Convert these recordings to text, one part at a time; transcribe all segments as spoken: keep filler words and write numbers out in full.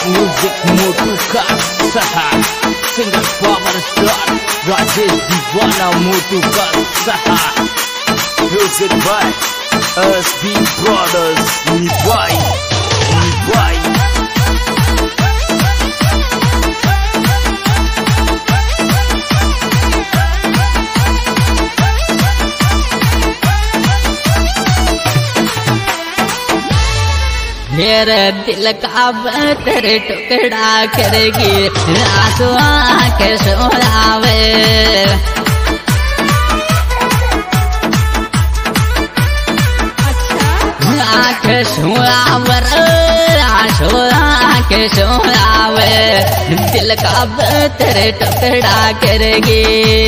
Music Motu Saha Single Power Star Rajesh Divana Motu Saha Music by S B Brothers Nibai Nibai मेरे दिल का तेरे टुकड़ा करेगी आंसू आंखें सुनावे आंखें सुनावर आंसू आंखें सुनावे दिल का तेरे टुकड़ा करेगी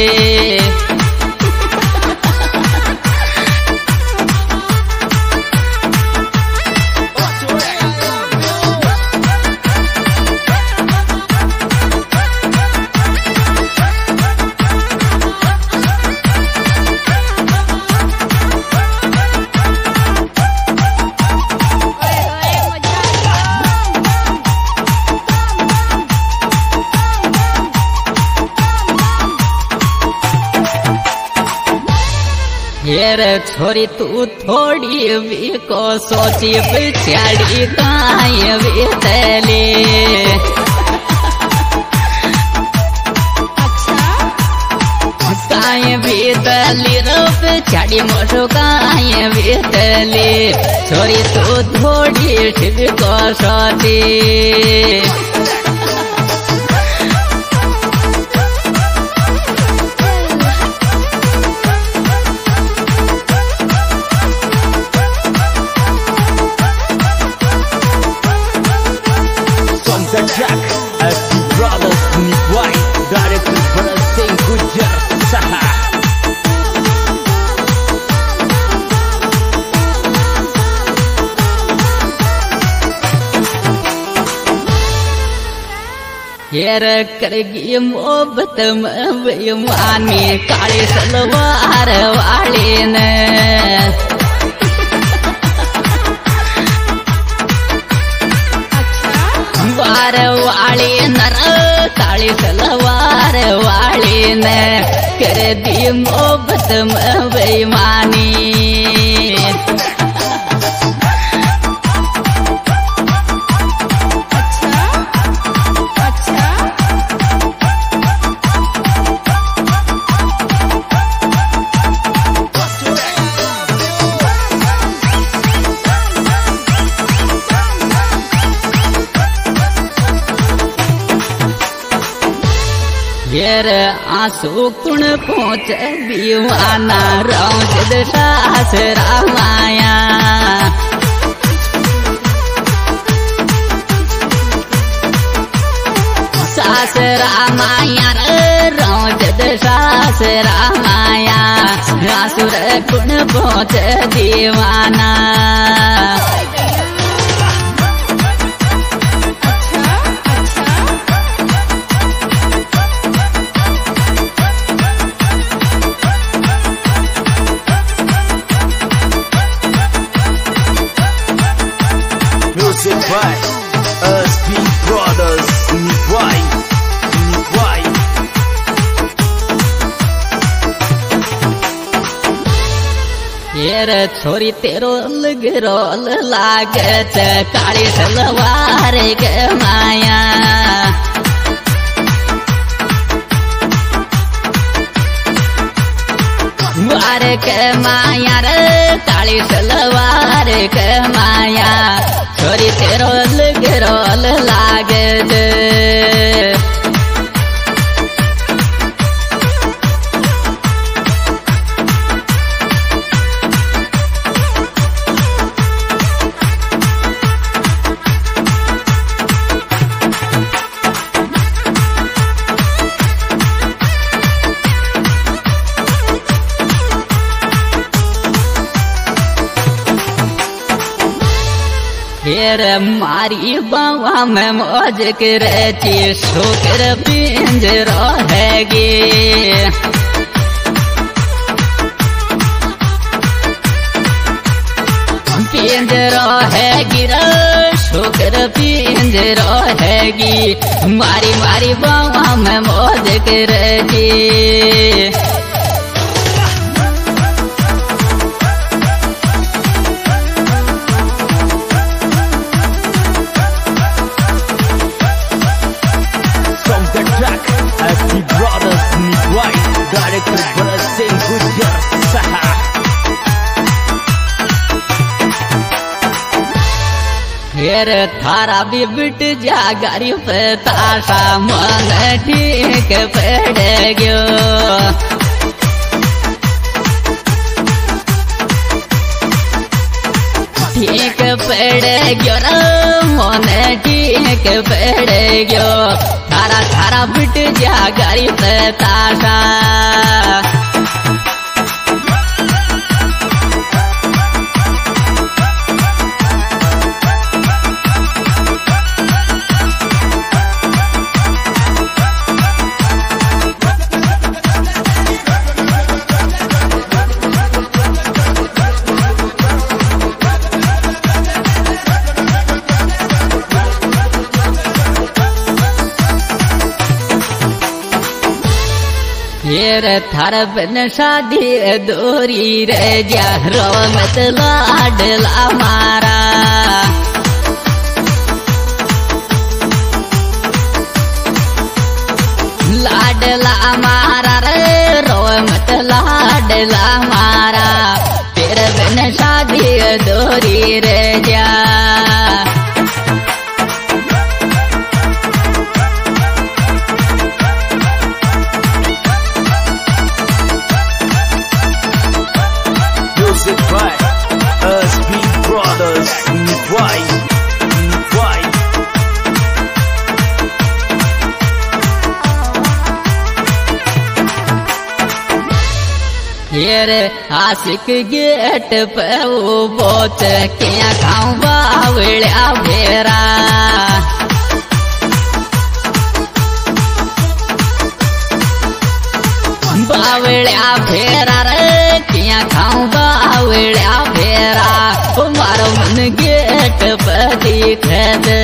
ये छोरी तू थोड़ी भी को सोची बिछड़ी काई भी तले काई भी तली रूप छड़ी मोटो काई भी तले छोरी तू थोड़ी भी को सोची The track S B Brothers Nibai Director Bharat Singh Gujjar Saha येर करगी मोहब्बत में बेईमानी काली सलवार वाली ने वार वाली नर काली सलवार वाली ने कर दी मोहब्बत में बेईमानी येर आंसू कुण पहुँच दीवाना रौज सास रामाया सास रामाया रौज सास रामाया आंसू कुण पहुँच दीवाना Music by S B Brothers Nibai Nibai येर छोरी तेरो लगरोल लागत काली सलवार के माया वार के माया रे काली सलवार के माया छोरी तेरो लगरोल लागत फिर मारी बाबा में मौज करती शोकर पिंज रहेगी पिंज रहेगी शुक्र फिर पिंजरो हैगी मारी मारी बाबा में मौज करेगी फिर थारा भी बिट जा गारी पे ताशा मन ठीक पड़ गयो ठीक पड़ गयो रे मन ठीक पड़ गयो थारा थारा बिट जा गारी पे ताशा फिर थार बन शादी दूरी रे जा रो मत लाडला मारा लाडला मारा रे रो मत लाडला मारा फिर बन शादी दूरी रे जा फिर आशिक गेट पे वो बोच क्या खाऊं बावड़ा भेरा बावड़ा भेरा रे क्या खाऊं बावड़ा भेरा मारो मन गेट पे दिख दे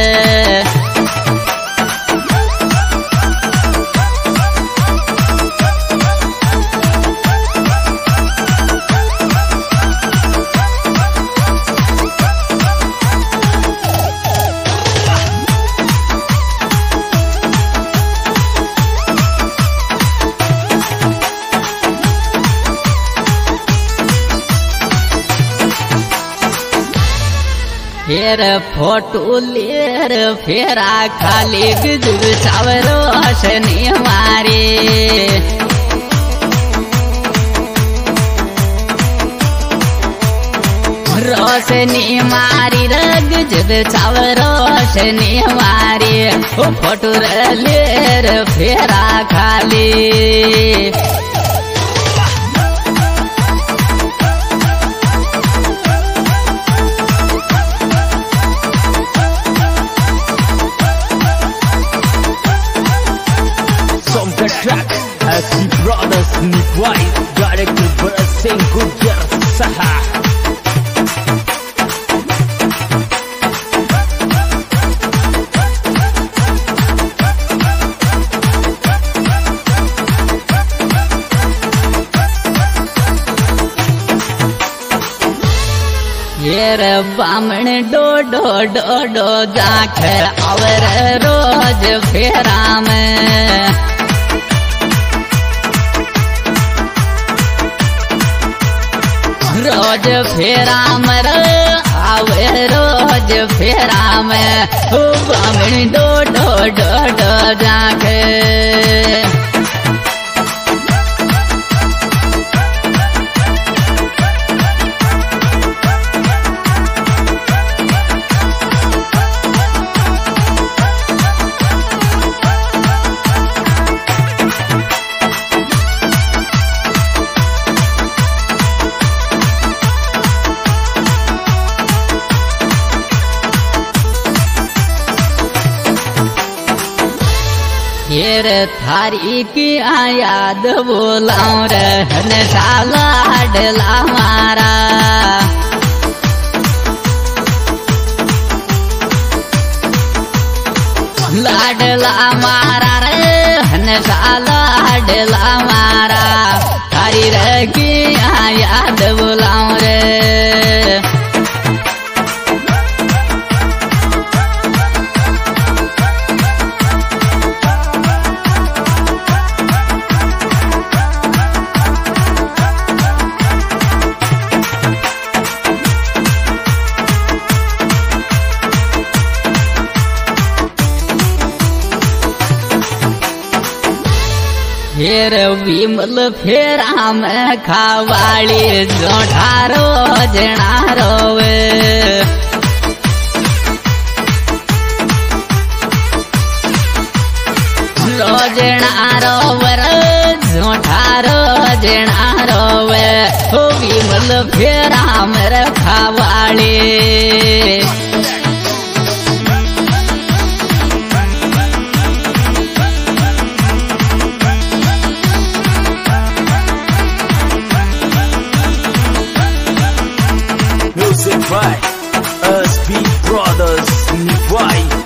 फिर फोटो लेर फेरा खाली गुजर सावरो हसनी मारे रोशनी मारी रग जब सावरो हसनी मारे ओ फोटो लेर फेरा खाली S C Brothers Nipwai Director Berasing Gujar Saha येर बामण डो डो डो डो जाख और रोज फेरा में रोज फेरा मर आवे रोज फेरा में बामण डो डो डो डो जाख फिर थारी की याद बोलाऊं रहन साला डला मारा लाडला मारा रे हनसा लाडला मारा तारी रखी याद बुलाऊं रे फेर विमल फेरा में खावाली जोठारो जनारो वे रोजनारो वर जोठारो जनारो वे हो विमल फेरा में खावाली Music by S B Brothers Nivai